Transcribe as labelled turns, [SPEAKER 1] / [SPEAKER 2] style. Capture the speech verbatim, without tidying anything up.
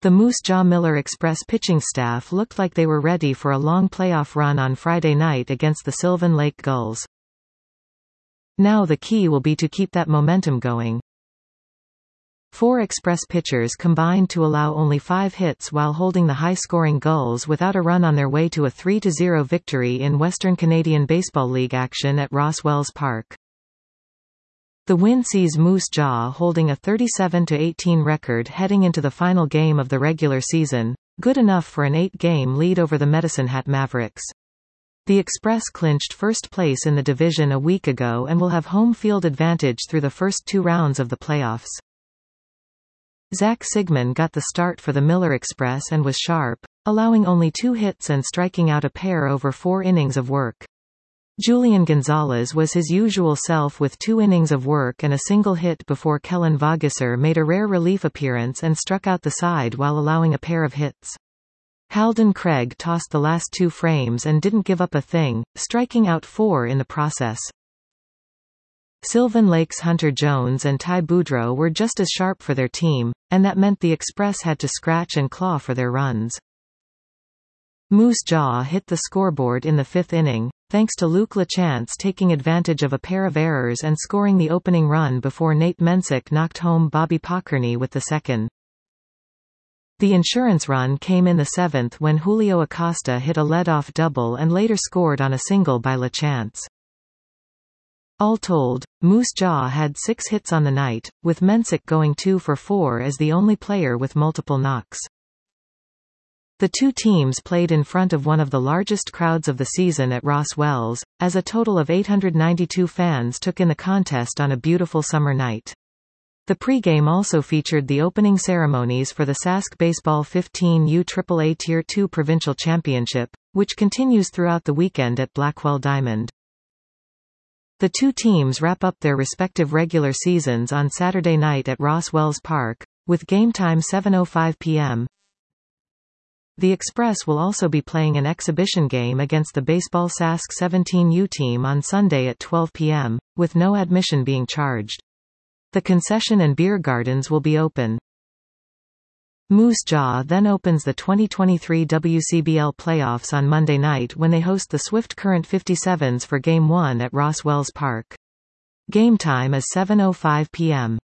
[SPEAKER 1] The Moose Jaw Miller Express pitching staff looked like they were ready for a long playoff run on Friday night against the Sylvan Lake Gulls. Now the key will be to keep that momentum going. Four Express pitchers combined to allow only five hits while holding the high-scoring Gulls without a run on their way to a three to zero victory in Western Canadian Baseball League action at Ross Wells Park. The win sees Moose Jaw holding a thirty-seven to eighteen record heading into the final game of the regular season, good enough for an eight-game lead over the Medicine Hat Mavericks. The Express clinched first place in the division a week ago and will have home field advantage through the first two rounds of the playoffs. Zach Sigmund got the start for the Miller Express and was sharp, allowing only two hits and striking out a pair over four innings of work. Julian Gonzalez was his usual self with two innings of work and a single hit before Kellen Vaugisser made a rare relief appearance and struck out the side while allowing a pair of hits. Halden Craig tossed the last two frames and didn't give up a thing, striking out four in the process. Sylvan Lake's Hunter Jones and Ty Boudreau were just as sharp for their team, and that meant the Express had to scratch and claw for their runs. Moose Jaw hit the scoreboard in the fifth inning, thanks to Luke LaChance taking advantage of a pair of errors and scoring the opening run before Nate Mensick knocked home Bobby Pockerney with the second. The insurance run came in the seventh when Julio Acosta hit a leadoff double and later scored on a single by LaChance. All told, Moose Jaw had six hits on the night, with Mensick going two for four as the only player with multiple knocks. The two teams played in front of one of the largest crowds of the season at Ross Wells, as a total of eight hundred ninety-two fans took in the contest on a beautiful summer night. The pregame also featured the opening ceremonies for the Sask Baseball fifteen U triple A Tier two Provincial Championship, which continues throughout the weekend at Blackwell Diamond. The two teams wrap up their respective regular seasons on Saturday night at Ross Wells Park, with game time seven oh five p m The Express will also be playing an exhibition game against the Baseball Sask seventeen U team on Sunday at twelve p m, with no admission being charged. The concession and beer gardens will be open. Moose Jaw then opens the twenty twenty-three W C B L playoffs on Monday night when they host the Swift Current fifty-sevens for Game one at Ross Wells Park. Game time is seven oh five p m